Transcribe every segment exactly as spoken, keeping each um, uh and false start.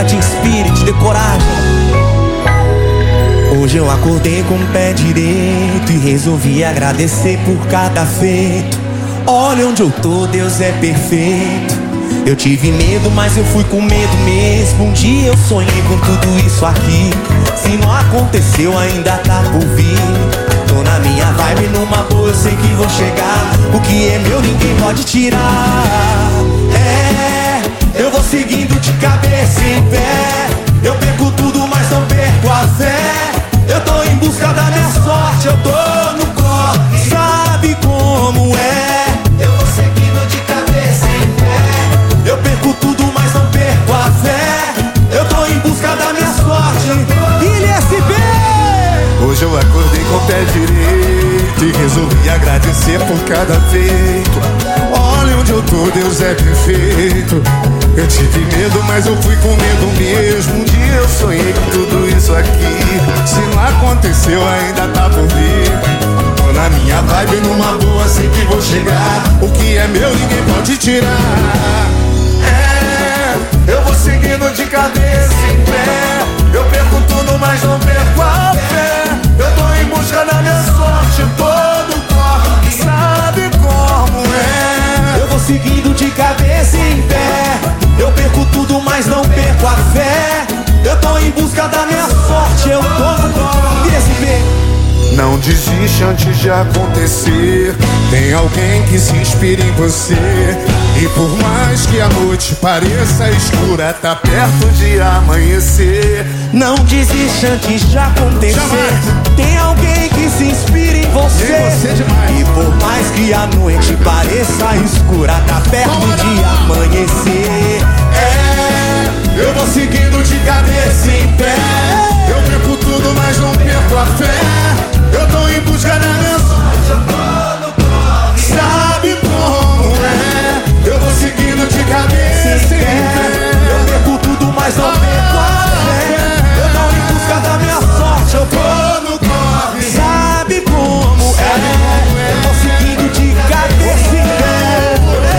ela te inspire, te dê coragem. Hoje eu acordei com o pé direito e resolvi agradecer por cada feito. Olha onde eu tô, Deus é perfeito. Eu tive medo, mas eu fui com medo mesmo. Um dia eu sonhei com tudo isso aqui. Se não aconteceu, ainda tá por vir. Tô na minha vibe, numa boa, eu sei que vou chegar. O que é meu ninguém pode tirar. É, eu vou seguindo de cabeça em pé. Eu perco tudo, mas não perco a fé. Eu tô em busca da minha sorte, eu tô no corre. Sabe como é? Eu vou seguindo de cabeça em pé. Eu perco tudo, mas não perco a fé. Eu tô em busca da minha sorte. Ilha S B! Hoje eu acordei com o pé direito e resolvi agradecer por cada feito. Olha onde eu tô, Deus é perfeito. Eu tive medo, mas eu fui com medo mesmo. Um dia eu sonhei com tudo isso aqui. Se não aconteceu, ainda tá por vir. Tô na minha vibe, numa boa, sei que vou chegar. O que é meu, ninguém pode tirar. É, eu vou seguindo de cabeça em pé. Eu perco tudo, mas não perco a fé. Eu tô em busca da minha sorte, todo corre. Sabe como é? Eu vou seguindo de cabeça em pé. Eu perco tudo, mas não perco a fé. Eu tô em busca da minha sorte, eu tô no corre. S B! Não desiste antes de acontecer. Tem alguém que se inspira em você. E por mais que a noite pareça escura, tá perto de amanhecer. Não desiste antes de acontecer. Jamais. Tem alguém que se inspira em você. Em você demais. E por mais que a noite pareça escura, tá perto de amanhecer. É, eu vou seguindo de cabeça em pé. Eu perco tudo, mas não perco a fé. Eu tô em busca da minha sorte, eu tô no corre. Sabe como é? Eu vou seguindo de cabeça em pé. Eu perco tudo, mas não perco a fé. Eu tô em busca da minha sorte, eu tô no corre. Sabe como é? Eu tô seguindo de cabeça em pé.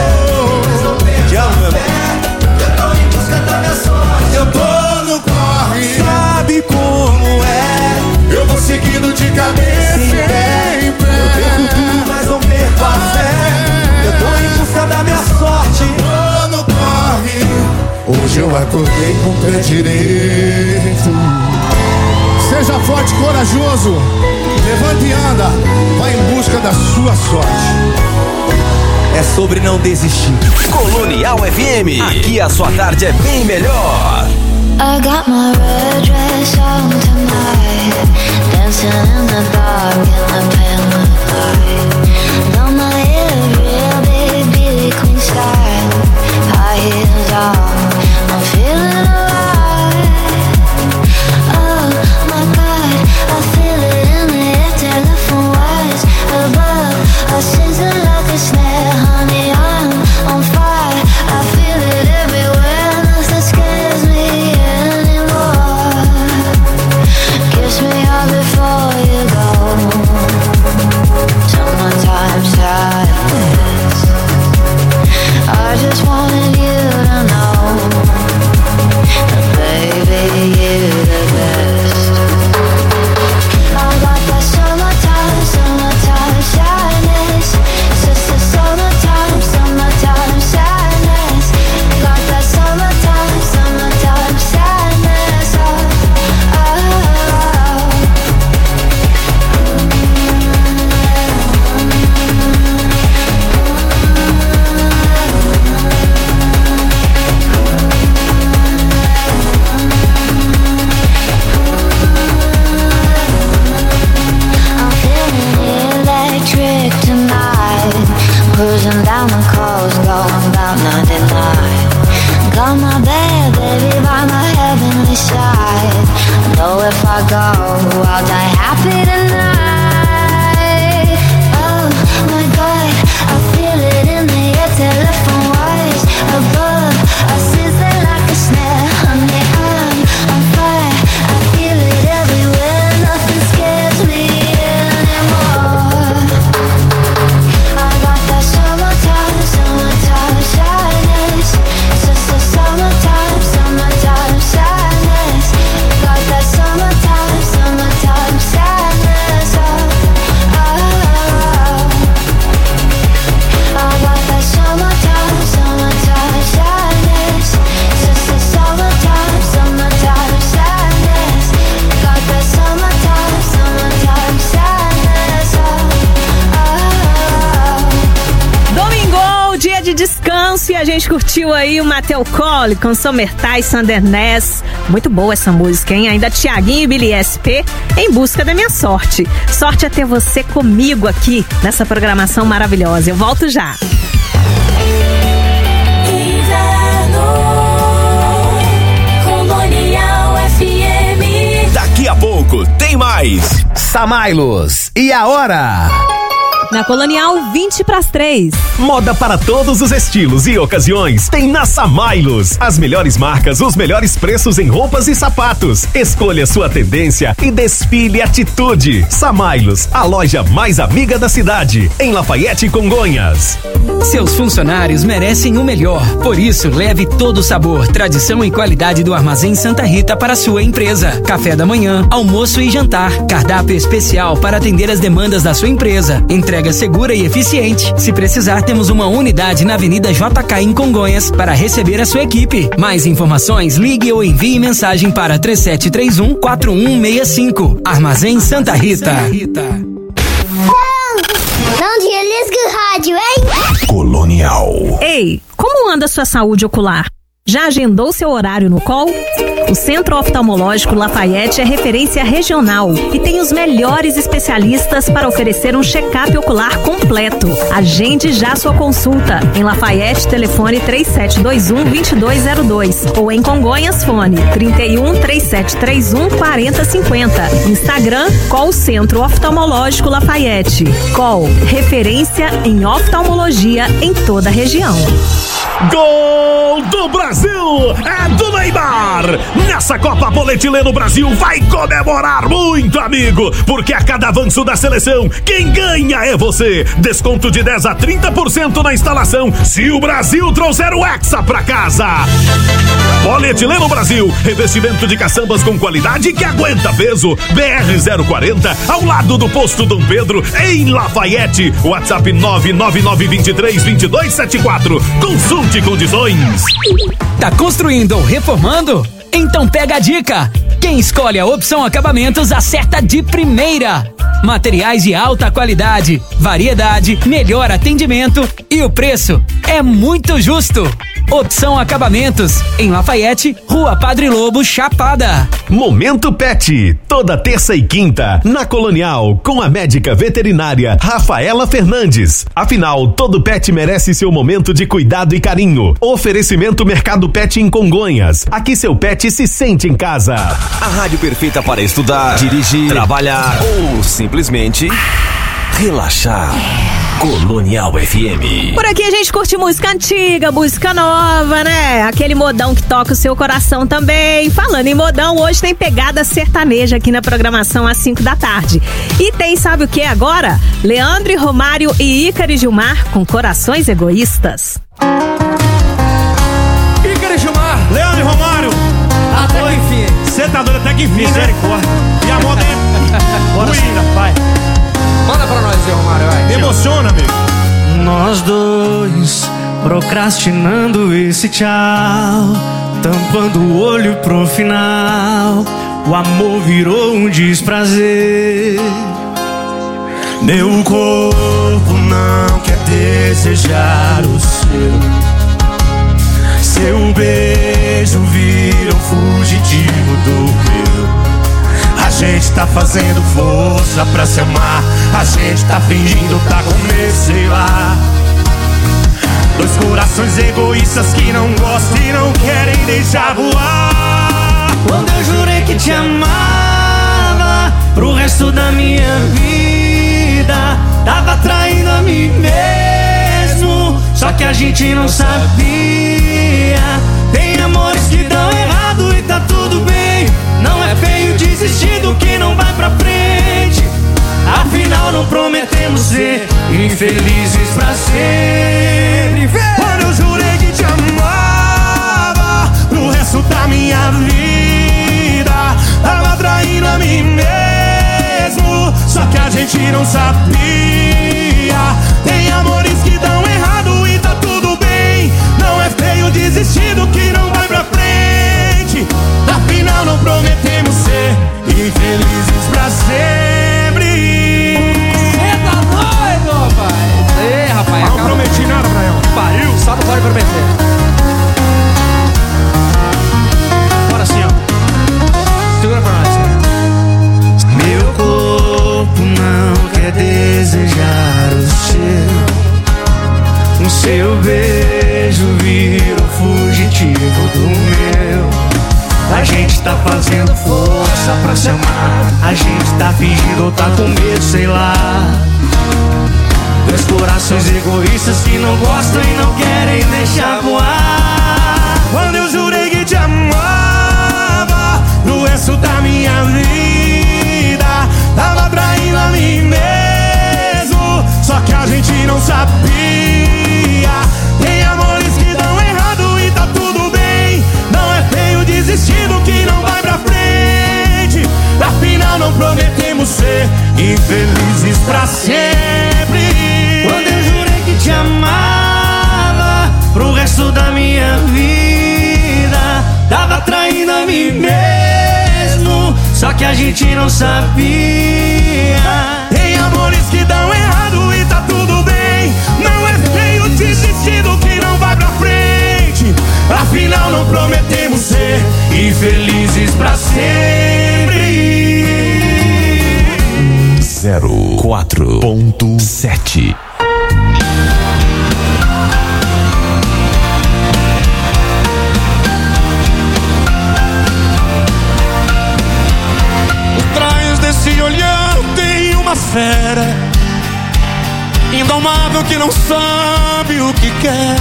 Te amo, meu irmão. Eu tô em busca da minha sorte, eu tô no corre. Sabe como é? Eu vou seguindo de cabeça em pé. Eu perco tudo, mas não perco a fé. Eu tô em busca da minha sorte, tô no corre. Hoje eu acordei com o pé direito. Seja forte e corajoso. Levante e anda. Vai em busca da sua sorte. é sobre não desistir. Colonial F M, aqui a sua tarde é bem melhor. I got my red dress on tonight, dancing in the dark in the pale moonlight. Know my hair real big, beauty queen style, high heels on, I'm feeling alive. Oh my God, I feel it in the air, telephone wires above, I sizzle like a snare, honey, I'm on fire. I feel it everywhere, nothing scares me anymore. Kiss me up before you go. Summertime sadness, I just wanted you to know that baby you're the best. I got that summertime, summertime sadness. It's just the summertime, summertime sadness. Got that summertime, summertime sadness. Oh, oh, I'm feeling electric tonight, cruising down the coast, going about ninety-nine. Got my bad baby by my heavenly side. I know if I go, I'll die happy tonight. Oh my God, I feel it in the air, telephone wires above, I sizzle like a snare, honey, I'm on fire. I feel it everywhere, nothing scares me anymore. I got that summertime, summertime sadness. It's just the summertime, summertime sadness. gente curtiu aí o Mateu Cole com Somertais Sanderness. Muito boa essa música, hein? Ainda Thiaguinho e Billy S P, Em Busca da Minha Sorte. Sorte é ter você comigo aqui nessa programação maravilhosa. Eu volto já. Daqui a pouco tem mais Samailos. E a hora? Na Colonial, vinte para as três. Moda para todos os estilos e ocasiões tem na Samailos. As melhores marcas, os melhores preços em roupas e sapatos. Escolha sua tendência e desfile atitude. Samailos, a loja mais amiga da cidade, em Lafayette e Congonhas. Seus funcionários merecem o melhor. Por isso, leve todo o sabor, tradição e qualidade do Armazém Santa Rita para a sua empresa. Café da manhã, almoço e jantar. Cardápio especial para atender as demandas da sua empresa. Entrega segura e eficiente. Se precisar, temos uma unidade na Avenida J K em Congonhas para receber a sua equipe. Mais informações, ligue ou envie mensagem para três sete três um, quatro um seis cinco. Armazém Santa Rita. Não desliga o rádio, hein? Colonial. Ei, como anda sua saúde ocular? Já agendou seu horário no C O L? O Centro Oftalmológico Lafayette é referência regional e tem os melhores especialistas para oferecer um check-up ocular completo. Agende já sua consulta. Em Lafayette, telefone três sete dois um, dois dois zero dois ou em Congonhas, fone trinta e um, três sete três um, quarenta cinquenta. Instagram, C O L Centro Oftalmológico Lafayette. C O L, referência em oftalmologia em toda a região. Gol do Brasil é do Neymar. Nessa Copa Polietileno Brasil vai comemorar muito, amigo, porque a cada avanço da seleção, quem ganha é você. Desconto de dez a trinta por cento na instalação se o Brasil trouxer o Hexa pra casa. Polietileno Brasil, revestimento de caçambas com qualidade que aguenta peso. B R zero quarenta, ao lado do posto Dom Pedro, em Lafayette. WhatsApp nove nove nove, dois três, dois dois sete quatro. Consulte condições. Tá construindo ou reformando? Então pega a dica! Quem escolhe a Opção Acabamentos acerta de primeira! Materiais de alta qualidade, variedade, melhor atendimento e o preço é muito justo! Opção Acabamentos, em Lafayette, Rua Padre Lobo, Chapada. Momento Pet, toda terça e quinta, na Colonial, com a médica veterinária Rafaela Fernandes. Afinal, todo pet merece seu momento de cuidado e carinho. Oferecimento Mercado Pet em Congonhas. Aqui seu pet se sente em casa. A rádio perfeita para estudar, dirigir, trabalhar ou simplesmente relaxar. Colonial F M. Por aqui a gente curte música antiga, música nova, né? Aquele modão que toca o seu coração também. Falando em modão, hoje tem pegada sertaneja aqui na programação às cinco da tarde. E tem, sabe o que agora? Leandro, Romário e Ícaro e Gilmar com Corações Egoístas. Ícaro e Gilmar. Leandro e Romário. Até que enfim. Você tá doido até que enfim, né? E a moda é... Bora sim, pai. Manda pra nós, Romário, vai. Me emociona, amigo. Nós dois procrastinando esse tchau, tampando o olho pro final. O amor virou um desprazer. Meu corpo não quer desejar o seu. Seu beijo vira um fugitivo do meu. A gente tá fazendo força pra se amar. A gente tá fingindo tá com medo, sei lá. Dois corações egoístas que não gostam e não querem deixar voar. Quando eu jurei que te amava pro resto da minha vida, tava traindo a mim mesmo, só que a gente não sabia. Tem amores que dão errado e tá tudo bem. Não é feio desistir do que não vai pra frente. Afinal não prometemos ser infelizes pra sempre. Quando eu jurei que te amava pro resto da minha vida, tava traindo a mim mesmo, só que a gente não sabia. Tem amores que dão errado e tá tudo bem. Não é feio desistir do que não vai pra frente. Afinal não prometemos ser infelizes pra sempre. Cê tá doido, rapaz? Ei, rapaz, não prometi nada pra ela. Pariu, só não pode prometer. seu beijo virou fugitivo do meu. A gente tá fazendo força pra se amar. A gente tá fingindo ou tá com medo, sei lá. Dois corações egoístas que não gostam e não querem deixar voar. Quando eu jurei que te amava pro resto da minha vida, tava traindo a mim mesmo, só que a gente não sabia. Tem amores que dão errado e tá tudo bem. Não é feio desistir do que não vai pra frente. Afinal não prometemos ser infelizes pra sempre. Quando eu jurei que te amava pro resto da minha vida, tava traindo a mim mesmo, só que a gente não sabia. Tem amores que dão errado e tá tudo bem. Não é feio desistir do que não vai pra frente. Afinal não prometemos ser infelizes pra sempre. Zero quatro ponto sete. Por trás desse olhar tem uma fera indomável que não sabe o que quer.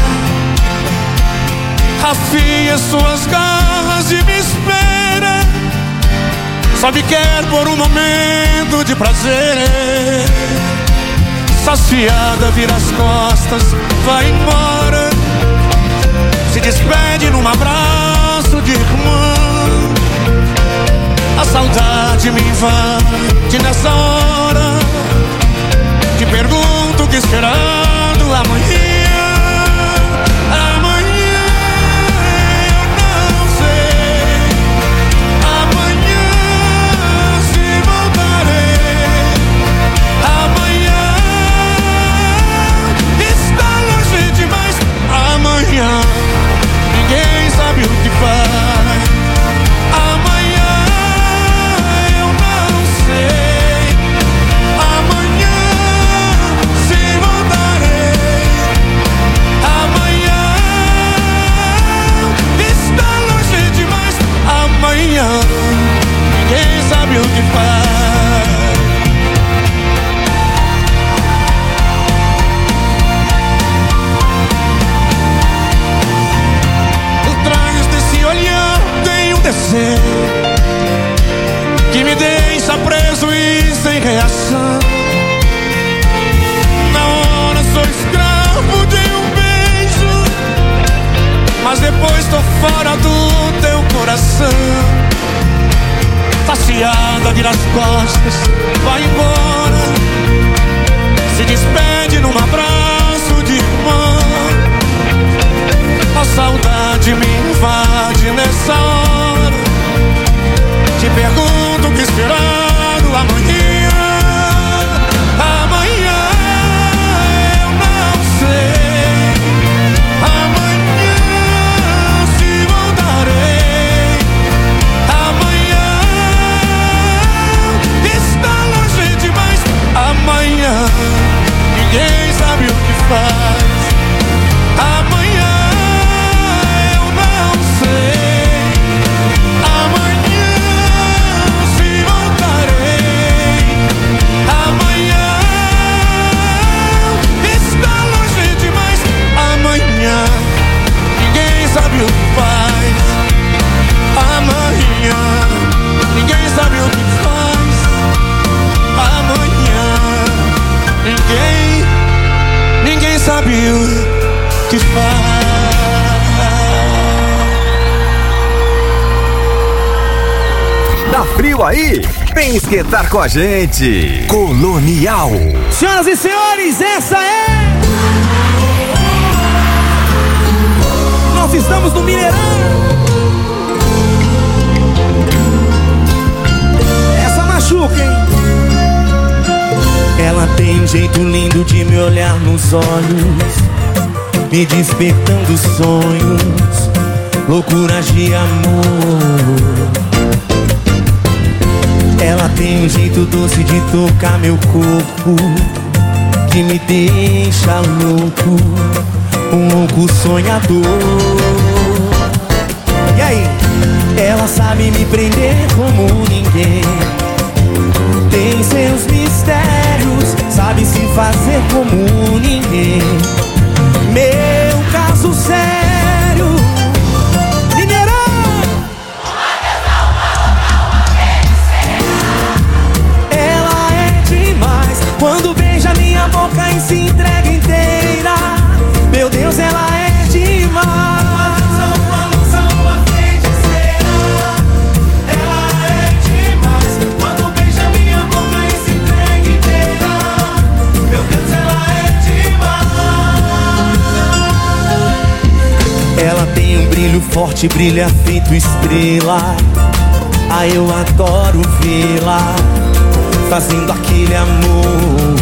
Afia suas garras e me espera. Só me quer por um momento de prazer. Saciada, vira as costas, vai embora. Se despede num abraço de irmã. A saudade me invade nessa hora. Te pergunto o que esperando amanhã. Ninguém sabe o que faz. Amanhã eu não sei. Amanhã se voltarei. Amanhã está longe demais. Amanhã ninguém sabe o que faz. Que me deixa preso e sem reação. Na hora sou escravo de um beijo, mas depois tô fora do teu coração. Saciada, vira as costas, vai embora. Se despede num abraço de irmã. A saudade me invade nessa hora. Te pergunto o que esperando amanhã. Amanhã eu não sei. Amanhã se voltarei. Amanhã está longe demais. Amanhã ninguém sabe o que faz. Amanhã sabe o que faz. Amanhã ninguém sabe o que faz. Amanhã ninguém, ninguém sabe o que faz. Tá frio aí? Vem esquentar com a gente. Colonial. Senhoras e senhores, essa é... Nós estamos no Mineirão. Essa machuca, hein? Ela tem um jeito lindo de me olhar nos olhos, me despertando sonhos, loucuras de amor. Ela tem um jeito doce de tocar meu corpo, que me deixa louco. um louco sonhador. E aí? Ela sabe me prender como ninguém, tem seus mistérios, sabe se fazer como ninguém. Meu caso sério, Mineirão. Ela é demais, quando beija minha boca e se entrega inteira. Meu Deus, ela é demais. Ela tem um brilho forte, brilha feito estrela. Ah, eu adoro vê-la fazendo aquele amor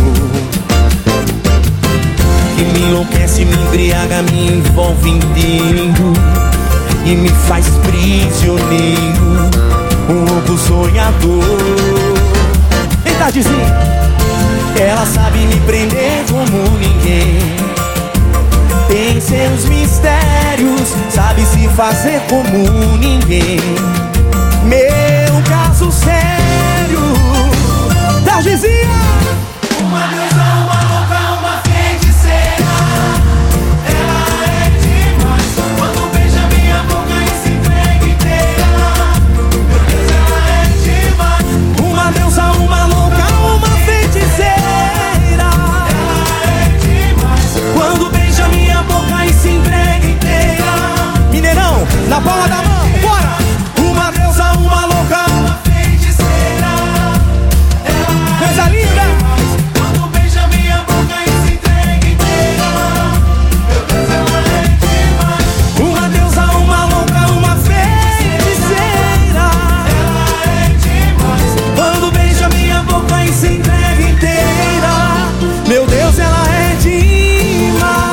que me enlouquece, me embriaga, me envolve inteiro e me faz prisioneiro, um louco sonhador. Ei, Tardezinho, ela sabe me prender como ninguém, tem seus mistérios, sabe se fazer como ninguém. Meu caso sério, Tardezinha. Uma deusa, uma louca, uma feiticeira. Ela é demais, quando beija minha boca e se entrega inteira. Meu Deus, ela é demais. Uma deusa, uma louca, uma feiticeira. Ela é demais, quando beija minha boca e se entrega inteira. Mineirão, na palma da mão, bora! Uma deusa, uma louca, uma feiticeira. Ela coisa linda! Quando beija minha boca e se entrega inteira. Meu Deus, ela é demais. Uma deusa, uma louca, uma feiticeira. Ela é demais. Quando beija minha boca e se entrega inteira. Meu Deus, ela é demais.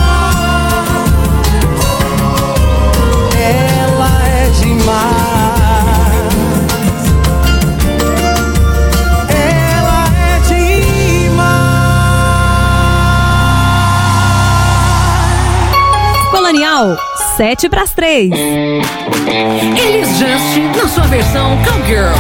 Ela é demais. Ela é demais. Colonial, sete pras três. Elis Just na sua versão Cowgirl.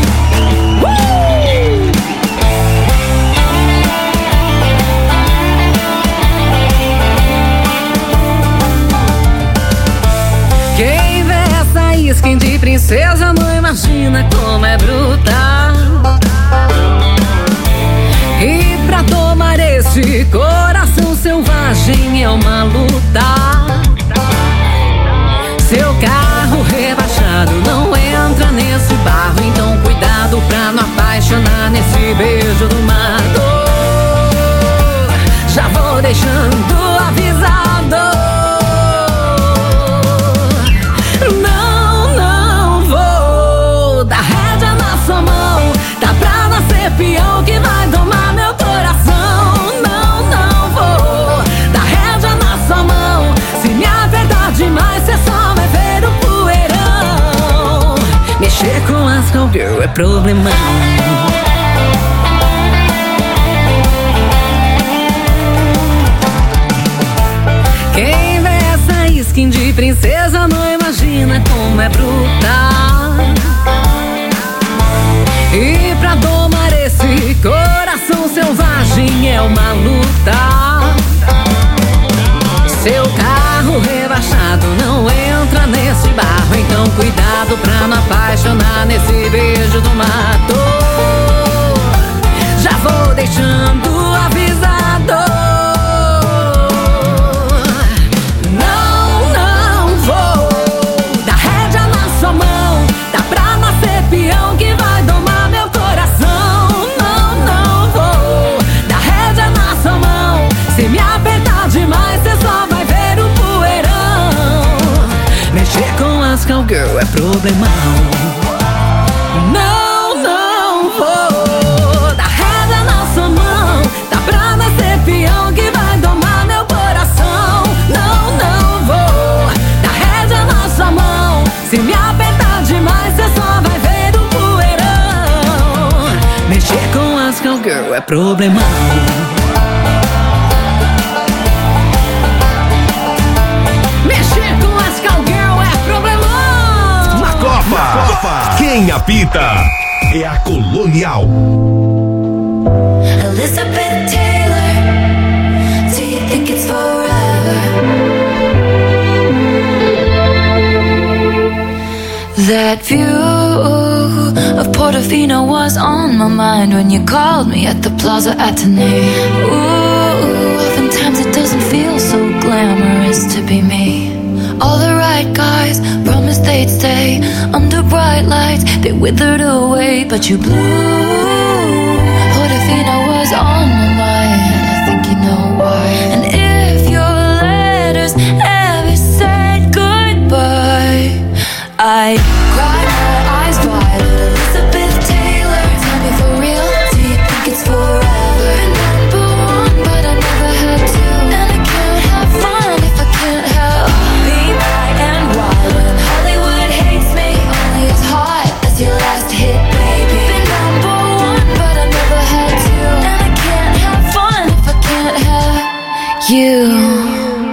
Quem vê essa skin de princesa não imagina como é brutal. E pra tomar esse coração selvagem é uma luta. Seu carro rebaixado não entra nesse barro, então cuidado pra não apaixonar nesse beijo do mato. Já vou deixando avisado. Não, não vou dar rédea na sua mão. Tá pra nascer peão que vai domar meu coração. Não, não vou dar rédea na sua mão. Se me apertar demais, cê só vai ver o poeirão. Mexer com as cowgirl é problemão. Quem vê essa skin de princesa não imagina como é brutal. E pra domar esse coração selvagem é uma luta. Seu carro rebaixado não entra nesse barro, então cuidado pra não apaixonar nesse beijo do mato. Já vou deixando avisado. Não, não vou dar rédea na sua mão. Tá pra nascer peão que vai domar meu coração. Não, não vou dar rédea na sua mão. Se me apertar demais, cê só vai ver o poeirão. Mexer com as cowgirl é problemão. Não, não vou dar rédea na sua mão. Tá pra nascer peão que vai domar meu coração. Não, não vou dar rédea na sua mão. Se me apertar demais, cê só vai ver o poeirão. Mexer com as cowgirl é problemão. Copa. Copa. Quem apita é a Colonial. Elizabeth Taylor, do you think it's forever? That view of Portofino was on my mind when you called me at the Plaza Athénée. Ooh, oftentimes it doesn't feel so glamorous to be me. All the right guys promised they'd stay under bright lights. They withered away, but you blew. Portofino was on my mind, I think you know why. And if your letters ever said goodbye, I cried my eyes wide at Elizabeth Taylor. Tell me for real, do you think it's forever? Been number one, but I never had to. And I can't have fun if I can't have me, my, and why. When Hollywood hates me, only as hot as your last hit, baby. Been number one, but I never had to. And I can't have fun if I can't have you.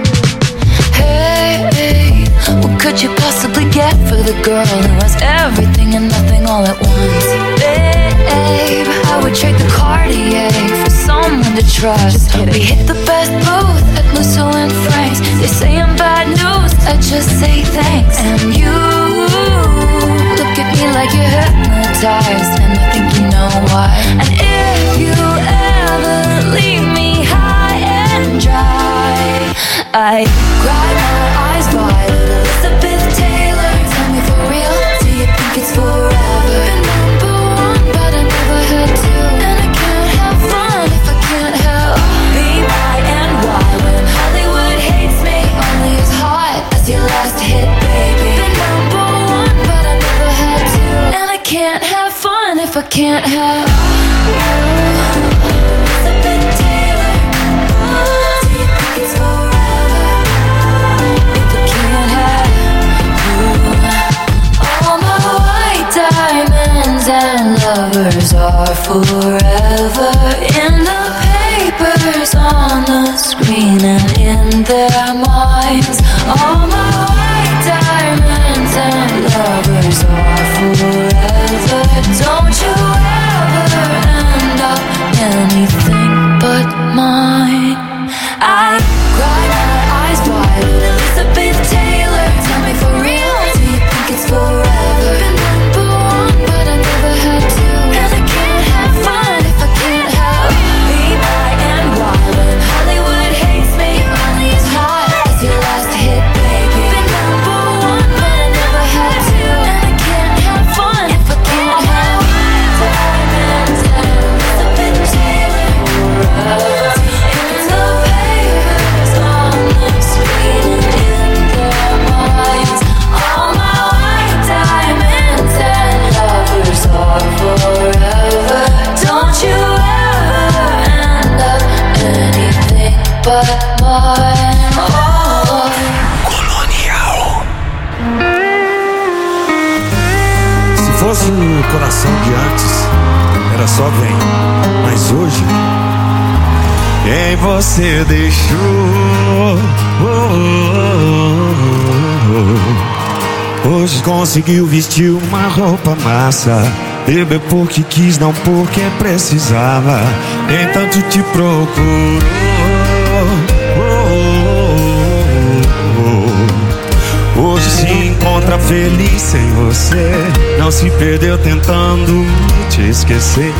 What could you possibly get for the girl who has everything and nothing all at once? Babe, I would trade the Cartier for someone to trust. We hit the best booth at Musso and Frank's. They say I'm bad news, I just say thanks. And you look at me like you're hypnotized, and I think you know why. And if you ever leave me high and dry, I cry my eyes wide at Elizabeth Taylor. Tell me for real, do you think it's forever? Been number one, but I never had to. And I can't have fun if I can't have me, my, and why. When Hollywood hates me, only as hot as your last hit, baby. Been number one, but I never had to. And I can't have fun if I can't have you. Elizabeth Taylor, do you think it's forever? And lovers are forever in the papers, on the screen, and in their minds. All my white diamonds and lovers are forever. Don't you ever end up anything but mine. I cry my eyes wide at Elizabeth Taylor. Tell me for real, do you think it's forever? Been number one, but I never had to. And I can't have fun if I can't have me, my, and why. When Hollywood hates me, only as hot as your last hit, baby. Been number one, but I never had to. And I can't have fun if I can't have diamonds and Elizabeth Taylor forever. In the papers, on the screen, and in their minds. All my white diamonds and lovers are forever. Don't you ever end up anything but mine. Oh. Colonial. Se fosse o coração de antes, era só vem. Mas hoje, quem você deixou? Oh, oh, oh, oh. Hoje conseguiu vestir uma roupa massa. Bebeu porque quis, não porque precisava. Nem tanto te procurou. Oh, oh, oh. Hoje se encontra feliz sem você. Não se perdeu tentando te esquecer.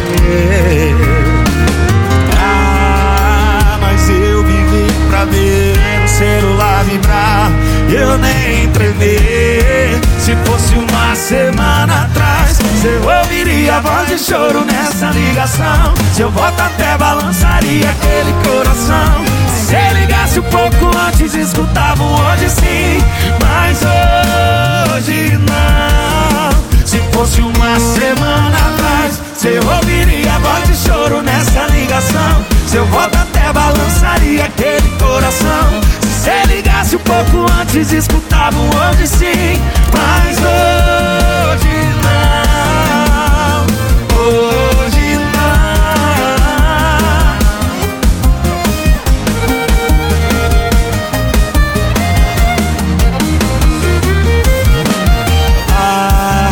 Ah, mas eu vivi pra ver o celular vibrar. Eu nem tremer. Se fosse uma semana atrás, eu ouviria a voz de choro nessa ligação. Seu voto até balançaria aquele coração. Se você ligasse um pouco antes, escutava um hoje sim. Mas hoje não. Se fosse uma semana atrás, você ouviria a voz de choro nessa ligação. Seu voto até balançaria aquele coração. Se você ligasse um pouco antes, escutava um hoje sim. Mas hoje não. Hoje não.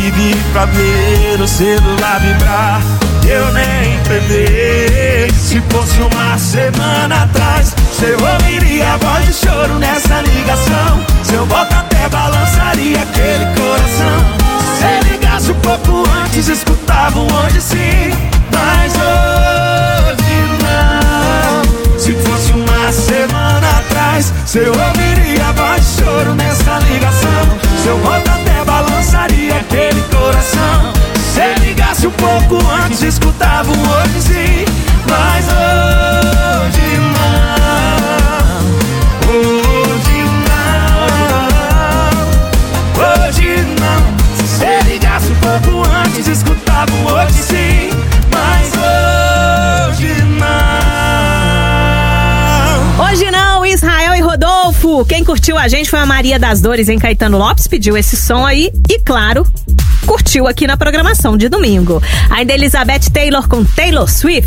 pedi pra ver o celular vibrar, eu nem entender. Se fosse uma semana atrás, eu ouviria a voz de choro nessa ligação. Seu boca até balançaria aquele coração. Se ligasse um pouco antes, escutava um hoje sim, mas hoje não. Se fosse uma semana atrás, eu ouviria a voz de choro nessa ligação. Seu boca até balançaria aquele coração. Se ligasse um pouco antes, escutava um hoje sim, mas hoje não. Hoje não. Hoje não. Se você ligasse um pouco antes, escutava um hoje sim, mas hoje não. Hoje não, Israel e Rodolfo. Quem curtiu a gente foi a Maria das Dores em Caetano Lopes, pediu esse som aí e, claro, curtiu aqui na programação de domingo. Ainda Elizabeth Taylor com Taylor Swift.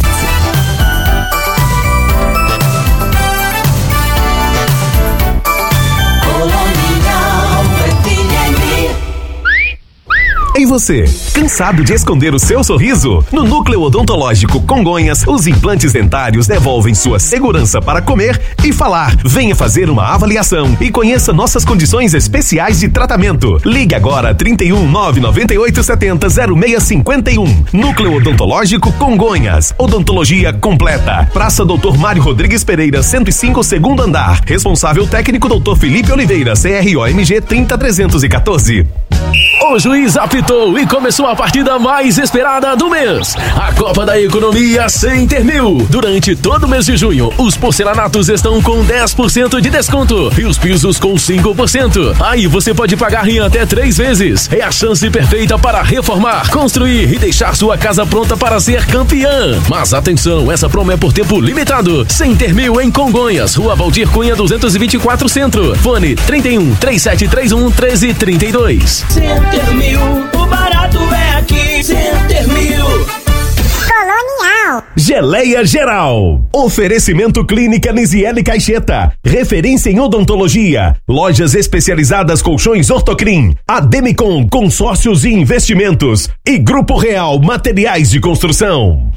E você, cansado de esconder o seu sorriso? No Núcleo Odontológico Congonhas, os implantes dentários devolvem sua segurança para comer e falar. Venha fazer uma avaliação e conheça nossas condições especiais de tratamento. Ligue agora trinta e um, nove nove oito sete zero, zero seis cinco um. Núcleo Odontológico Congonhas. Odontologia completa. Praça doutor Mário Rodrigues Pereira, cento e cinco, segundo andar. Responsável técnico doutor Felipe Oliveira, C R O M G trinta trezentos e quatorze. O juiz apitou e começou a partida mais esperada do mês, a Copa da Economia Center Mil. Durante todo o mês de junho, os porcelanatos estão com dez por cento de desconto e os pisos com cinco por cento. Aí você pode pagar em até três vezes. É a chance perfeita para reformar, construir e deixar sua casa pronta para ser campeã. Mas atenção, essa promo é por tempo limitado. Center Mil em Congonhas, Rua Valdir Cunha duzentos e vinte e quatro Centro. Fone trinta e um, três sete três um, um três três dois. Center Mil, o barato é aqui. Center Mil. Colonial. Geleia Geral. Oferecimento Clínica Nisiele Caixeta. Referência em odontologia. Lojas especializadas Colchões Ortocrim. Ademicon Consórcios e Investimentos. E Grupo Real Materiais de Construção.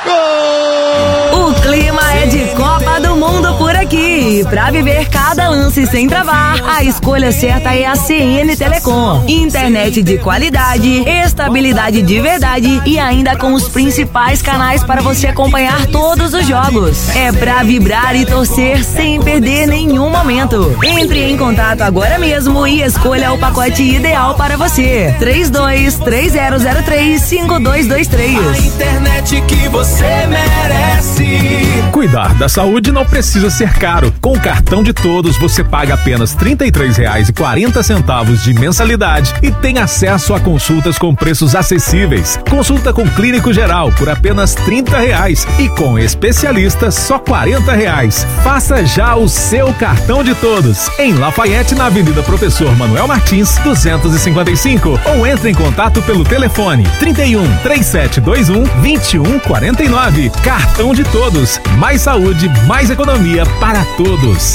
O clima é de Copa do Mundo por aqui. Pra viver cada lance sem travar, a escolha certa é a C N Telecom. Internet de qualidade, estabilidade de verdade e ainda com os principais canais para você acompanhar todos os jogos. É pra vibrar e torcer sem perder nenhum momento. Entre em contato agora mesmo e escolha o pacote ideal para você. três dois três zero zero três cinco dois dois três. A internet que você merece. Cuidar da saúde não precisa ser caro. Com o cartão de todos, você paga apenas trinta e três reais e quarenta centavos de mensalidade e tem acesso a consultas com preços acessíveis. Consulta com clínico geral por apenas trinta reais e com especialistas só quarenta reais. Faça já o seu cartão de todos em Lafayette, na Avenida Professor Manuel Martins, duzentos e cinquenta e cinco, ou entre em contato pelo telefone trinta e um, três sete dois um, vinte e um quarenta e nove. Cartão de todos, mais saúde, mais economia para todos.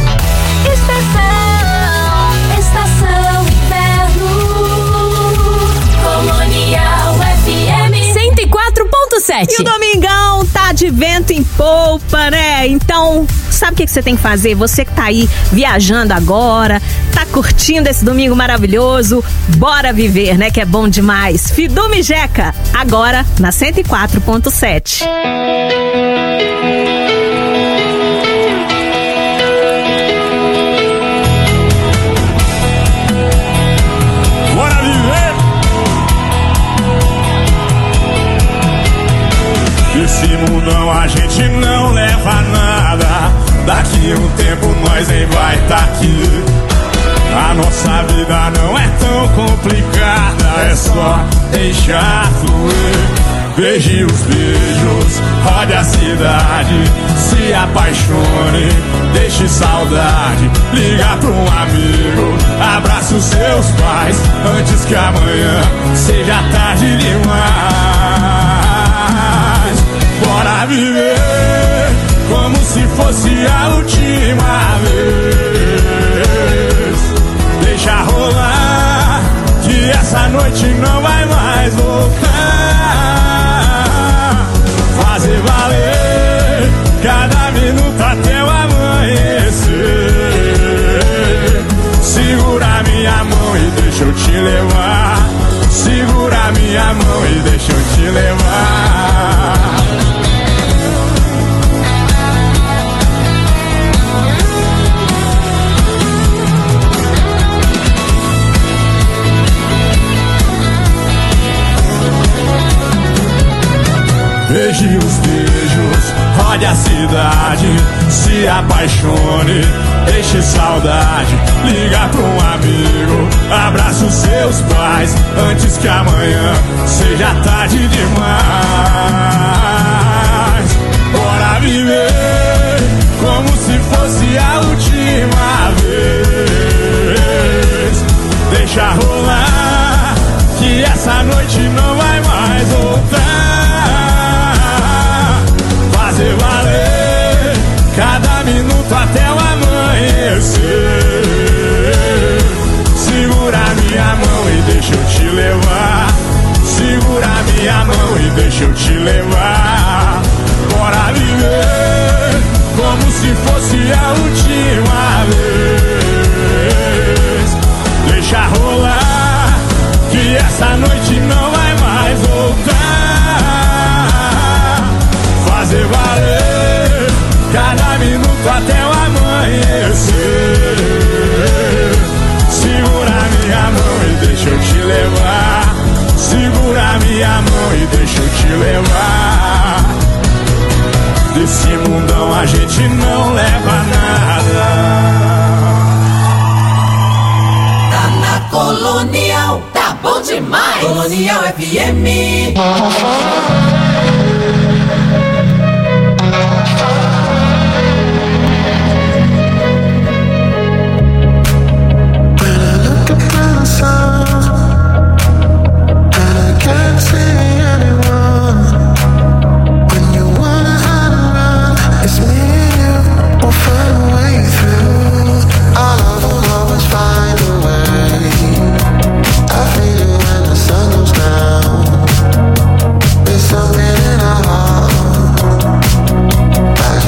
Estação, estação inverno, Colonial F M cento e quatro ponto sete. E o domingão tá de vento em polpa, né? Então, sabe o que, que você tem que fazer? Você que tá aí viajando agora, tá curtindo esse domingo maravilhoso, bora viver, né? Que é bom demais. Fidume Jeca, agora na cento e quatro ponto sete. Bora viver! Esse mundão a gente não leva nada. Daqui um tempo nós nem vai tá aqui. A nossa vida não é tão complicada, é só deixar fluir. Veja os beijos, rode a cidade, se apaixone, deixe saudade. Liga pra um amigo, abraça os seus pais, antes que amanhã seja tarde demais. Bora viver como se fosse a última vez. Deixa rolar, que essa noite noite não vai mais voltar. Fazer valer cada minuto até o amanhecer. Segura minha mão e deixa eu te levar. Segura minha mão e deixa eu te levar. Beije os beijos, rode a cidade, se apaixone, deixe saudade. Liga pra um amigo, abraça os seus pais, antes que amanhã seja tarde demais. Bora viver como se fosse a última vez. Deixa rolar, que essa noite não vai mais voltar. Fazer valer cada minuto até o amanhecer. Segura minha mão e deixa eu te levar. Segura minha mão e deixa eu te levar. Bora viver como se fosse a última vez. Deixa rolar, que essa noite não vai mais voltar. Fazer valer cada minuto até o amanhecer. Segura minha mão e deixa eu te levar. Segura minha mão e deixa eu te levar. Desse mundão a gente não leva nada. Tá na Colonial, tá bom demais. Colonial F M. Something in our heart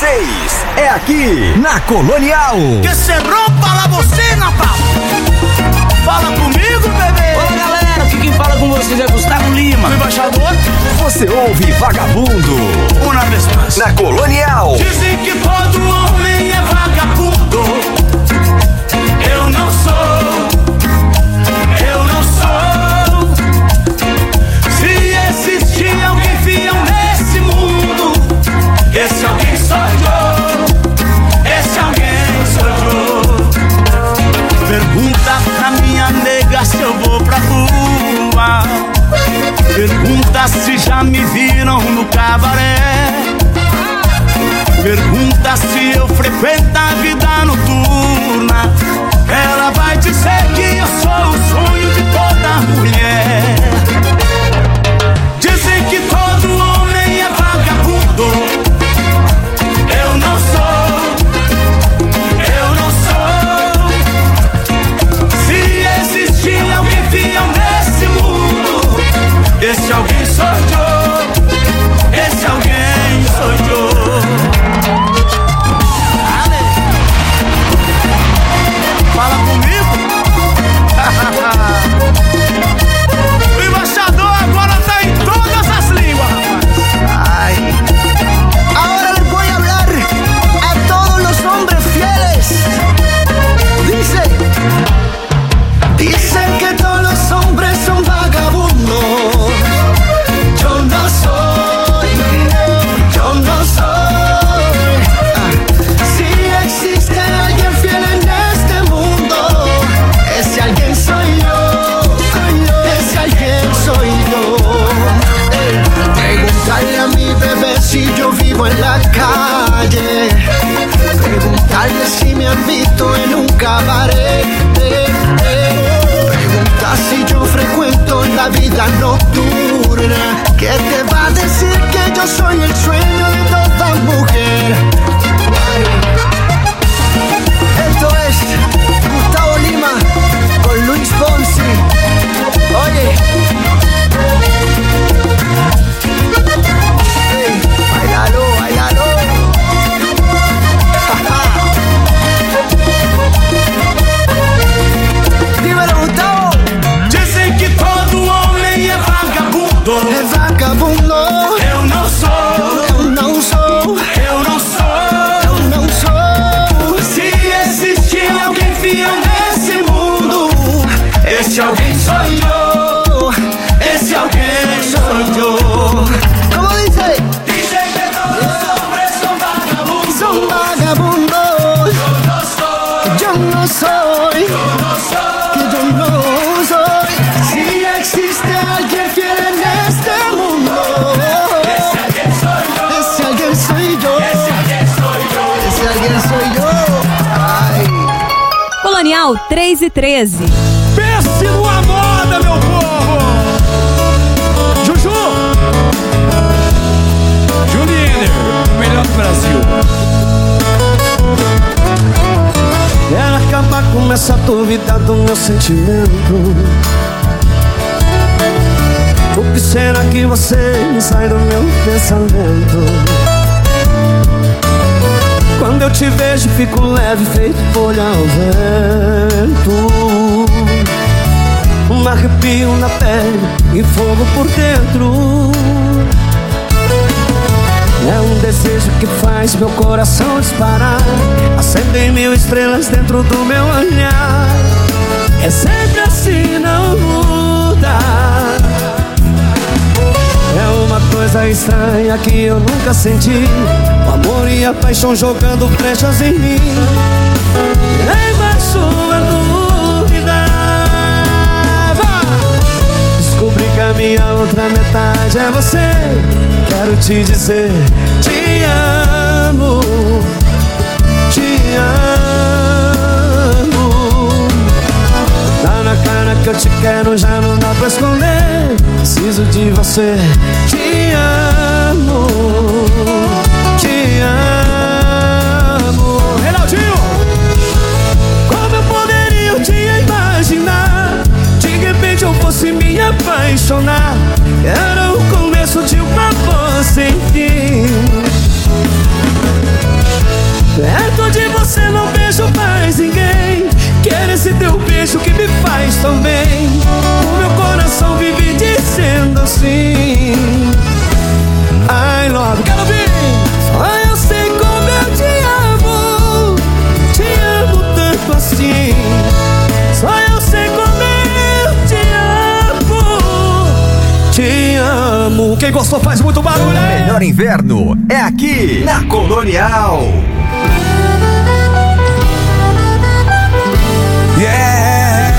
seis é aqui na Colonial. Que se rompa la bocina, pau. Fala comigo, bebê. Olá, galera, aqui quem fala com vocês é Gustavo Lima, o embaixador. Você ouve Vagabundo Uma vez mais na Colonial. Dizem que todo homem é vagabundo. Eu não sou. Eu não sou. Se existir alguém fiel nesse mundo, esse alguém sou eu. Esse alguém sou eu. Pergunta pra minha nega se eu vou pra rua. Pergunta se já me viram no cabaré. Pergunta se eu frequento a vida noturna. Ela vai dizer que eu sou o sonho de toda mulher. Dizem que todo homem é vagabundo. Eu não sou. Eu não sou. Se existir alguém fiel nesse mundo, esse alguém sou eu. Esse alguém sou eu. Fala comigo. O embaixador agora tá em todas as línguas, rapaz. Ai. Ahora les voy a hablar a todos los hombres fieles. Dice, dicen que todos los hombres son vagabundos. Yo no soy, yo no soy. Ah, si existe alguien fiel en este mundo, ese alguien soy yo, ese alguien soy yo. Eh, Preguntarle a mi bebé si yo vivo en la calle. Preguntarle si me han visto en un cabaret. Eh, eh. Preguntar si yo frecuento la vida nocturna. ¿Qué te va a decir que yo soy el sueño de toda mujer? Esto es Gustavo Lima con Luis Fonsi. Oye, hey, bailalo, bailalo. Dímelo, Gustavo. Dizem que todo homem é vagabundo. É vagabundo. Eu não sou. Eu não sou. Eu não sou. Eu não sou. Se existir alguém fiel nesse mundo, esse alguém sou eu. Esse alguém sou eu. ¿Cómo dice? Dizem que todos os hombres são vagabundos. Son vagabundos. Eu não sou. Yo no soy. Eu não sou. Que yo no soy. Si existe alguien fiel en este mundo, Esse alguém sou eu. ese alguien soy yo. Esse alguém sou eu. Ese alguien soy yo. Ay. Colonial três e treze. Pense numa moda, meu povo! Juju! Juliane, melhor do Brasil. Ela acaba com essa dúvida do meu sentimento. O que será que você sai do meu pensamento? Quando eu te vejo fico leve, feito folha ao vento. Um arrepio na pele e fogo por dentro. É um desejo que faz meu coração disparar. Acendem mil estrelas dentro do meu olhar. É sempre assim, não muda. É uma coisa estranha que eu nunca senti. O amor e a paixão jogando flechas em mim. Nem mais sua dúvida. Descobri que a minha outra metade é você. Quero te dizer, te amo, te amo. Tá na cara que eu te quero, já não dá pra esconder. Preciso de você, te amo, te amo. Reinaldinho! Como eu poderia um dia imaginar? De repente eu fosse me apaixonar. Era o começo de uma voz sem fim. Perto de você não vejo mais ninguém. Quero esse teu beijo que me faz tão bem. O meu coração vive dizendo assim: I love you. Quero ouvir. Só eu sei como eu te amo. Te amo tanto assim. Só eu sei como eu te amo. Te amo. Quem gostou faz muito barulho. O melhor inverno é aqui na Colonial. Yeah.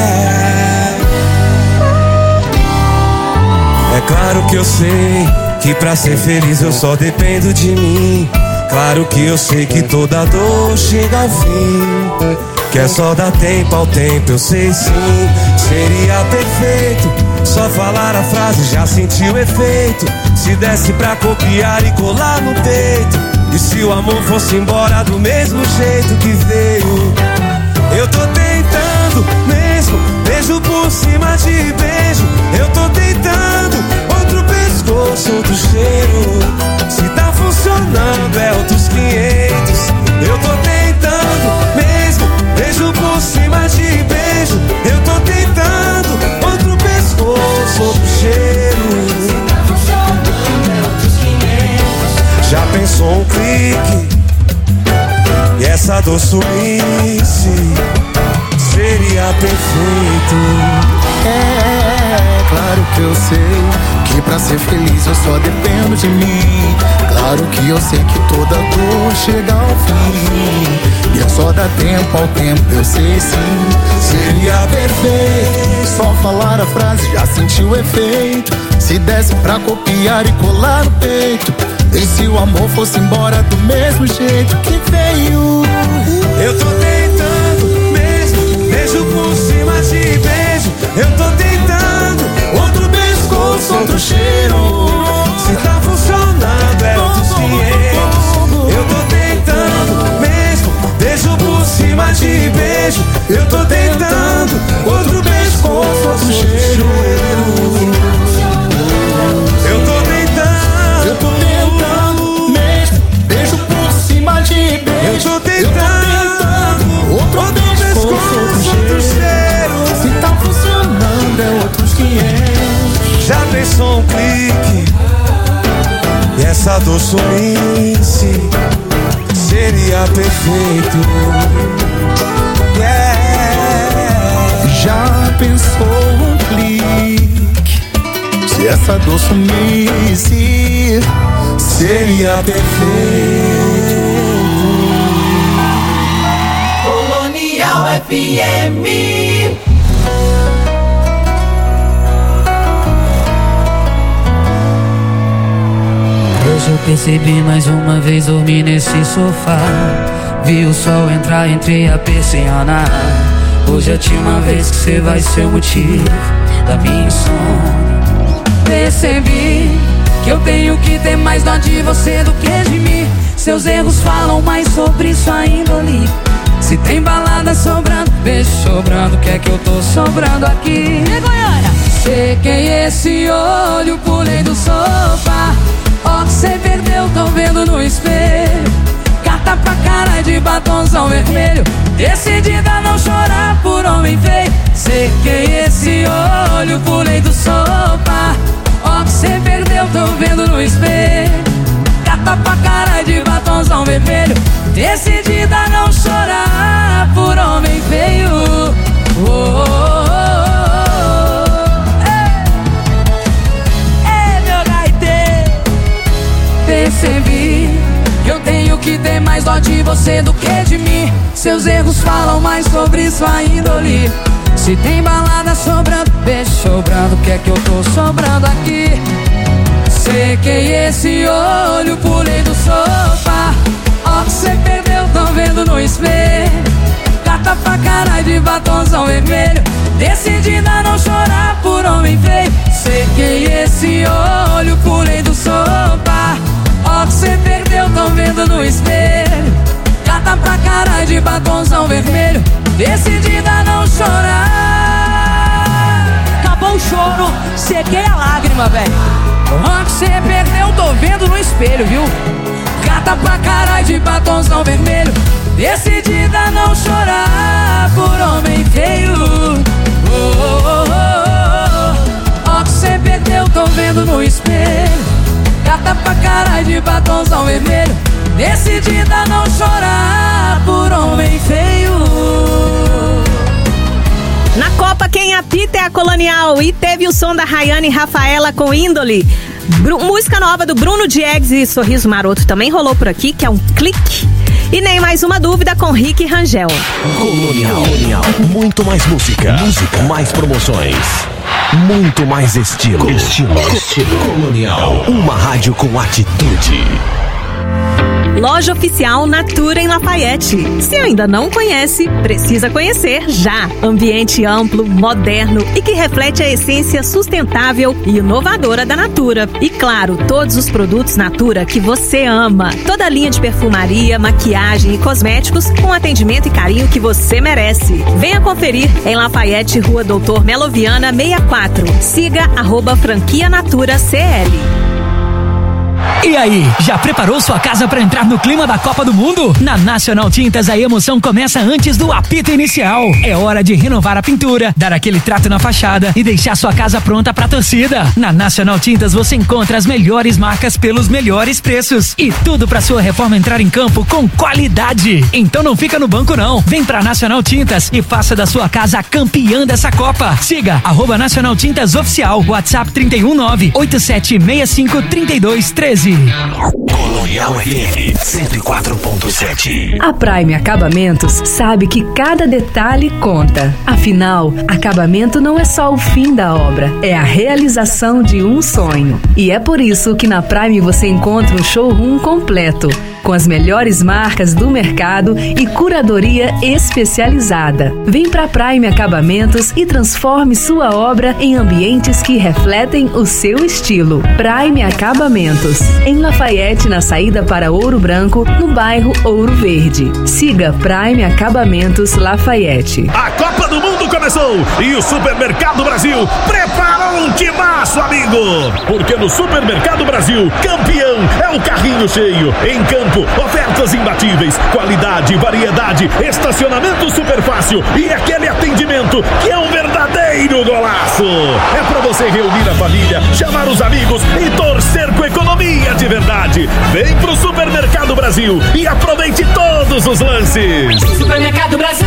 É claro que eu sei que pra ser feliz eu só dependo de mim. Claro que eu sei que toda dor chega ao fim. Que é só dar tempo ao tempo, eu sei sim. Seria perfeito só falar a frase, já senti o efeito. Se desse pra copiar e colar no peito. E se o amor fosse embora do mesmo jeito que veio. Eu tô tentando mesmo, beijo por cima de beijo. Eu tô tentando, outro pescoço, outro cheiro. Se tá funcionando é outros quinhentos. Eu tô tentando mesmo, beijo por cima de beijo. Eu tô tentando, outro pescoço, outro cheiro. Se tá funcionando é outros quinhentos. Já pensou um clique? E essa dor sumisse, seria perfeito. É, claro que eu sei que pra ser feliz eu só dependo de mim. Claro que eu sei que toda dor chega ao fim. E é só dar tempo ao tempo, eu sei sim. Seria perfeito só falar a frase, já senti o efeito. Se desse pra copiar e colar no peito. E se o amor fosse embora do mesmo jeito que veio. Eu tô tentando mesmo, beijo por cima de beijo. Eu tô tentando, outro pescoço, outro cheiro. Se tá funcionando é outros quinhentos. Eu tô tentando mesmo, beijo por cima de beijo. Eu tô tentando, outro pescoço, outro cheiro. Eu tô tentando, eu tô tentando mesmo, beijo por cima de beijo. Eu tô tentando, outro, outro pescoço, outro cheiro. Se tá funcionando é outros quinhentos. Já pensou um clique? E essa dor sumisse, seria perfeito. Yeah. Já pensou um clique? Se essa dor sumisse, seria perfeito. Colonial F M. Hoje eu percebi mais uma vez, dormi nesse sofá. Vi o sol entrar entre a persiana. Hoje é a última vez que você vai ser o motivo da minha insônia. Percebi que eu tenho que ter mais dó de você do que de mim. Seus erros falam mais sobre sua índole. Se tem balada sobrando, beijo sobrando, quer que eu tô sobrando aqui? E Goiânia? Sequei esse olho, pulei do sofá. Ó que cê perdeu, tô vendo no espelho. Carta pra cara de batonzão vermelho. Decidida a não chorar por homem feio. Sequei esse olho, pulei do sofá. Ó que cê perdeu, tô vendo no espelho. Carta pra cara de batonzão vermelho. Decidida a não chorar por homem feio. Oh, oh, oh, oh. Ei, meu gaiteiro. Percebi que eu tenho que ter mais dó de você do que de mim. Seus erros falam mais sobre sua índole. Se tem balada sobrando, beijo sobrando, quer que eu tô sobrando aqui? Sequei esse olho, pulei do sofá. Ó que cê perdeu, tô vendo no espelho. Carta pra cara de batonzão vermelho. Decidida a não chorar por homem feio. Sequei esse olho, pulei do sofá. Ó que cê perdeu, tô vendo no espelho. Carta pra cara de batonzão vermelho. Decidida a não chorar. Acabou o choro, sequei a lágrima, velho. Ó que cê perdeu, tô vendo no espelho, viu? Carta pra cara de batonzão vermelho. Colonial e teve o som da Rayane e Rafaela com Índole. Bru- música nova do Bruno Diegues e Sorriso Maroto também rolou por aqui, que é um clique. E nem mais uma dúvida com Rick Rangel. Colonial. Colonial. Muito mais música. Música. Mais promoções. Muito mais estilo. Estilo. Estilo. Colonial. Uma rádio com atitude. Loja oficial Natura em Lafayette. Se ainda não conhece, precisa conhecer já. Ambiente amplo, moderno e que reflete a essência sustentável e inovadora da Natura. E claro, todos os produtos Natura que você ama. Toda a linha de perfumaria, maquiagem e cosméticos com atendimento e carinho que você merece. Venha conferir em Lafayette, Rua Doutor Meloviana sessenta e quatro. Siga arroba franquia Natura C L. E aí, já preparou sua casa para entrar no clima da Copa do Mundo? Na Nacional Tintas, a emoção começa antes do apito inicial. É hora de renovar a pintura, dar aquele trato na fachada e deixar sua casa pronta pra torcida. Na Nacional Tintas, você encontra as melhores marcas pelos melhores preços. E tudo pra sua reforma entrar em campo com qualidade. Então não fica no banco não. Vem pra Nacional Tintas e faça da sua casa a campeã dessa Copa. Siga, arroba Nacional Tintas Oficial. WhatsApp trinta e um nove, oito sete seis cinco, trinta e dois treze. Colonial F M cento e quatro ponto sete. A Prime Acabamentos sabe que cada detalhe conta. Afinal, acabamento não é só o fim da obra, é a realização de um sonho. E é por isso que na Prime você encontra um showroom completo, com as melhores marcas do mercado e curadoria especializada. Vem pra Prime Acabamentos e transforme sua obra em ambientes que refletem o seu estilo. Prime Acabamentos, em Lafayette, na saída para Ouro Branco, no bairro Ouro Verde. Siga Prime Acabamentos Lafayette. A Copa do Mundo começou e o Supermercado Brasil preparou um timaço, amigo! Porque no Supermercado Brasil, campeão é o carrinho cheio. Em campo, ofertas imbatíveis, qualidade, variedade, estacionamento super fácil e aquele atendimento que é um verdadeiro golaço. É pra você reunir a família, chamar os amigos e torcer com economia de verdade. Vem pro Supermercado Brasil e aproveite todos os lances. Supermercado Brasil.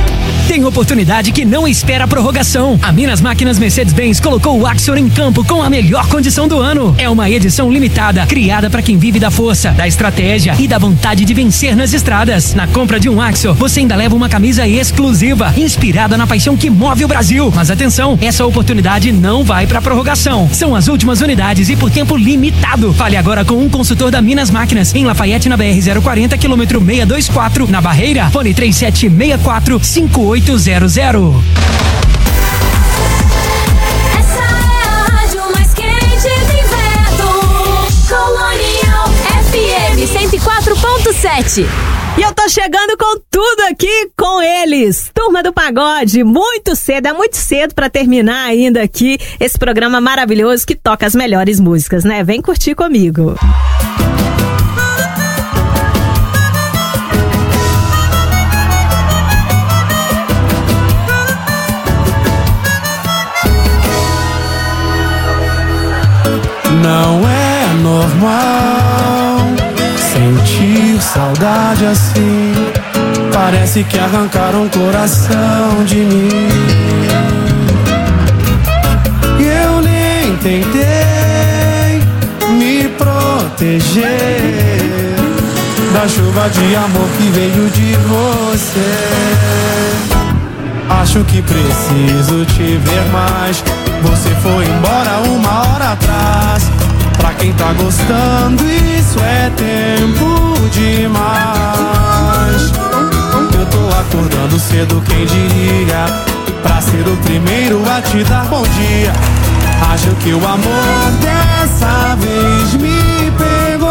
Tem oportunidade que não espera a prorrogação. A Minas Máquinas Mercedes-Benz colocou o Axor em campo com a melhor condição do ano. É uma edição limitada, criada para quem vive da força, da estratégia e da vontade de vencer nas estradas. Na compra de um Axor, você ainda leva uma camisa exclusiva, inspirada na paixão que move o Brasil. Mas atenção, essa oportunidade não vai para prorrogação. São as últimas unidades e por tempo limitado. Fale agora com um consultor da Minas Máquinas, em Lafayette, na B R zero quarenta, quilômetro seiscentos e vinte e quatro, na Barreira. Fone três sete seis quatro, cinco oito zero zero. Essa é a rádio mais quente do inverno. Colonial F M cento e quatro ponto sete. E eu tô chegando com tudo aqui com eles. Turma do Pagode, muito cedo, é muito cedo pra terminar ainda aqui esse programa maravilhoso que toca as melhores músicas, né? Vem curtir comigo. Não é normal sentir saudade assim. Parece que arrancaram o coração de mim. E eu nem tentei me proteger da chuva de amor que veio de você. Acho que preciso te ver mais. Você foi embora uma hora atrás. Pra quem tá gostando, isso é tempo demais. Eu tô acordando cedo, quem diria, pra ser o primeiro a te dar bom dia. Acho que o amor dessa vez me pegou.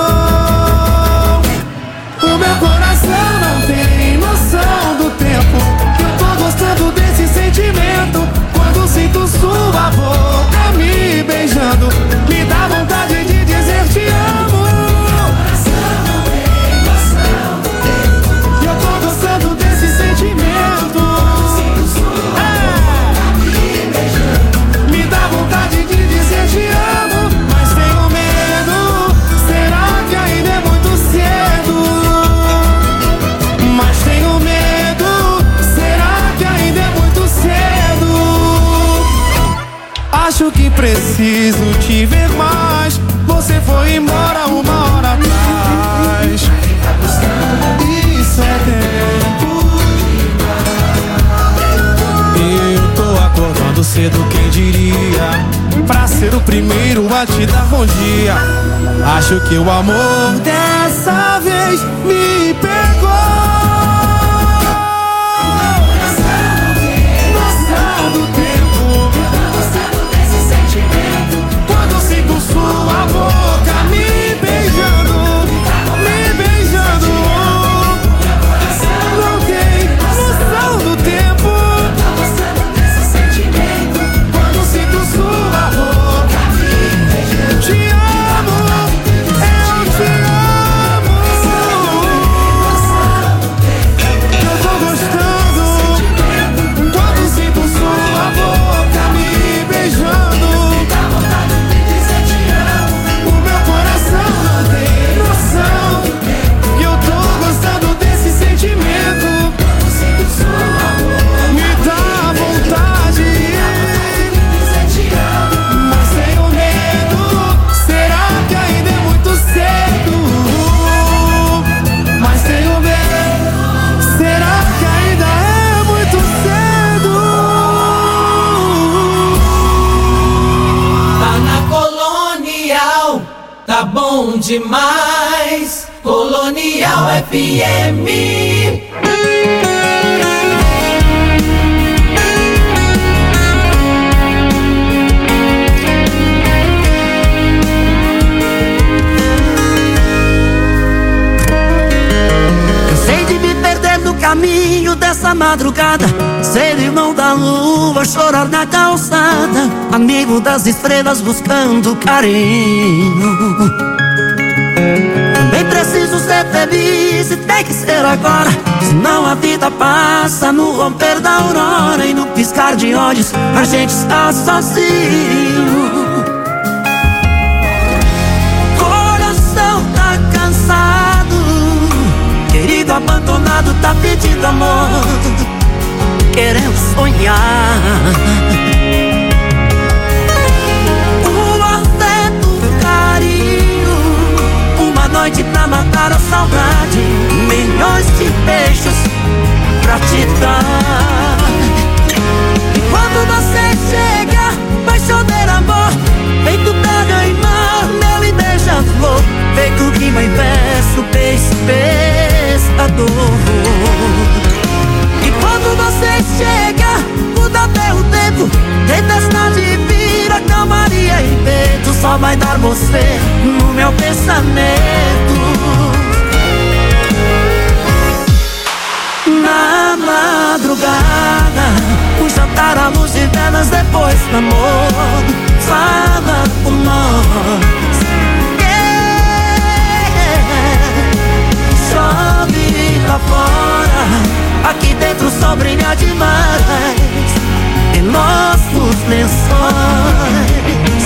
O meu coração não tem noção do tempo. Eu tô gostando desse sentimento. Quando sinto sua boca me beijando, me dá vontade de dizer te amo. Coração não tem noção do tempo. Eu tô gostando desse sentimento. Sinto sua boca me beijando, me dá vontade de dizer te amo. Mas tenho medo Acho que preciso te ver mais. Você foi embora uma hora atrás. Isso é tempo. Eu tô acordando cedo, quem diria, pra ser o primeiro a te dar bom dia. Acho que o amor dessa vez me pegou. Noção do tempo, gostando desse sentimento. Quando sinto sua boca me beijando, me beijando. Não tem noção do tempo. Gostando desse sentimento. Quando sinto sua boca me beijando. Te amo, eu te amo. Eu tô gostando. Quando sinto sua boca me beijando. Dá vontade de dizer te amo. O meu coração não tem noção que eu tô gostando desse sentimento. Quando sinto sua boca me dá vontade de dizer te amo. Mas tenho medo, será que ainda é muito cedo? Mas tenho medo, será que ainda é muito cedo? Tá na Colonial, tá bom demais. Colonial F M. Cansei de me perder no caminho dessa madrugada, ser irmão da lua, chorar na calçada, amigo das estrelas buscando carinho. Também preciso ser feliz e tem que ser agora, senão a vida passa no romper da aurora e no piscar de olhos a gente está sozinho. Coração tá cansado, querido abandonado tá pedindo amor, querendo sonhar. O afeto, o carinho, uma noite pra matar a saudade, milhões de beijos pra te dar. E quando você chega, vai chover amor, feito terra e mar, mel e beija-flor, feito rima em verso, beijo, pescador. E quando você chega, muda até o tempo, tempestade vira calmaria e vento, só vai dar você no meu pensamento. Na madrugada, um jantar à luz de velas depois do amor, fala por nós. Yeah. Chove lá fora, aqui dentro o sol brilha demais em nossos lençóis.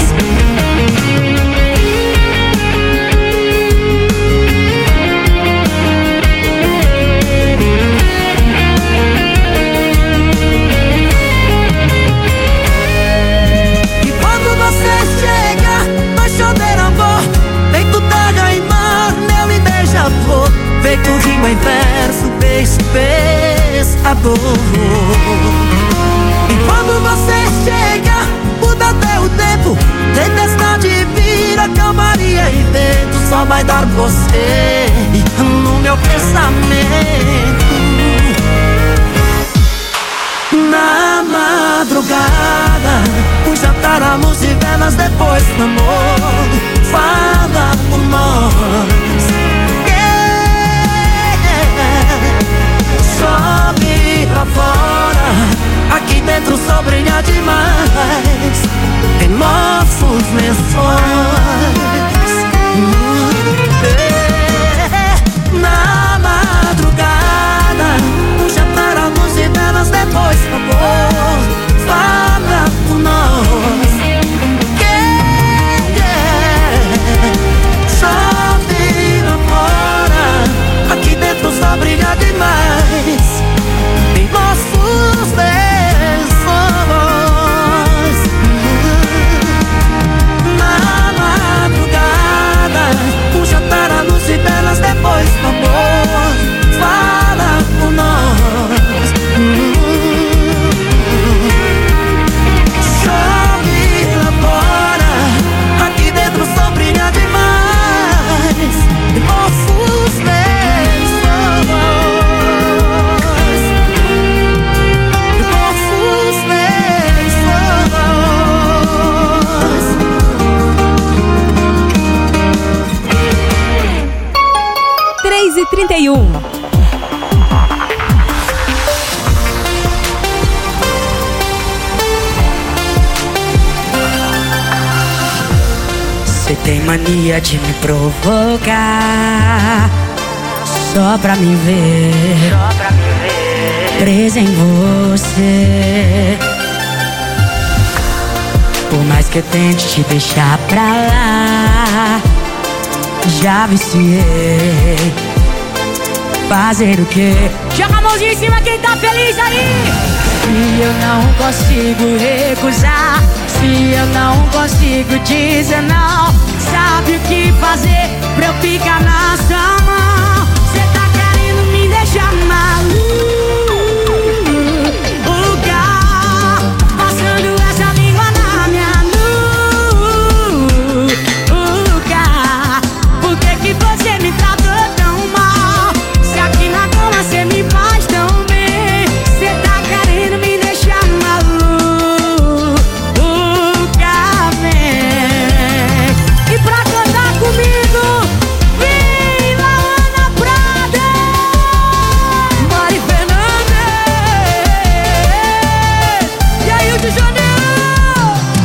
E quando você chega, vai chover amor, feito terra e mar, mel e beija-flor, feito rima em verso, beijo, pescador. E quando você chega, muda até o tempo, tempestade vira calmaria e vento, só vai dar você no meu pensamento. Na madrugada, um jantar à luz de velas depois do amor, fala por nós. Yeah. Chove lá fora, aqui dentro o sol brilha demais em nossos lençóis. Na madrugada, um jantar à luz de velas depois do amor, fala por nós. Yeah, yeah. Chove trinta e um. Você tem mania de me provocar só pra me ver, só pra me ver presa em você. Por mais que eu tente te deixar pra lá, já viciei. Fazer o quê? Joga a mãozinha em cima quem tá feliz aí. Se eu não consigo recusar, se eu não consigo dizer não, sabe o que fazer pra eu ficar na sua mão? Cê tá querendo me deixar maluca, passando essa língua na minha nuca. Por que que você me tratou tão mal? Se aqui na cama cê me faz tão bem. Cê tá querendo me deixar maluca, bem. E pra cantar comigo, vem Laana Prada, Mari Fernandes e aí o de Janeiro.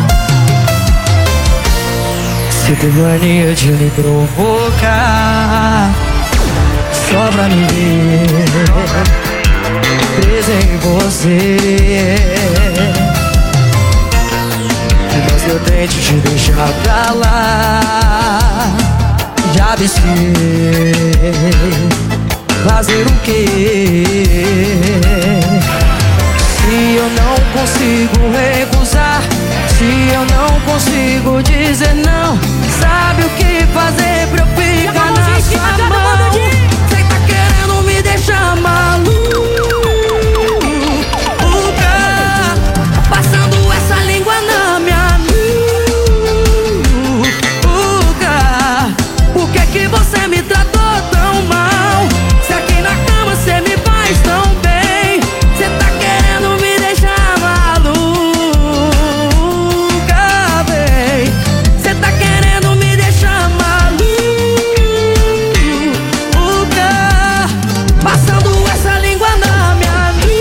Cê tem mania de me provocar só pra me ver presa em você. Mas eu tento te deixar pra lá, já viciei. Fazer o quê? Se eu não consigo recusar, se eu não consigo dizer não, sabe o que fazer pra eu ficar na sua mão? Cê tá querendo me deixar maluca, passando essa língua na minha nuca. Por que que você me tratou tão mal? Se aqui na cama cê me faz tão bem. Cê tá querendo me deixar maluca, bem. Cê tá querendo me deixar maluca, passando essa língua na minha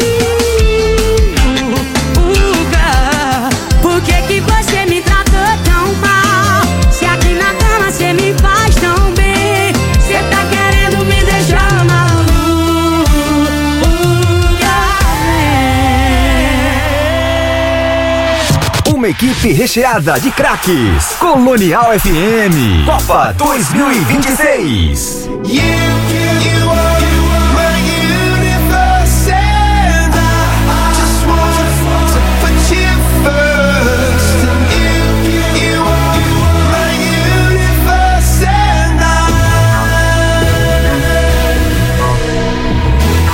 nuca. Por que que você me tratou tão mal? Se aqui na cama cê me faz tão bem. Cê tá querendo me deixar maluca, Uma equipe recheada de craques. Colonial F M. Copa dois mil e vinte e seis. You, you, you are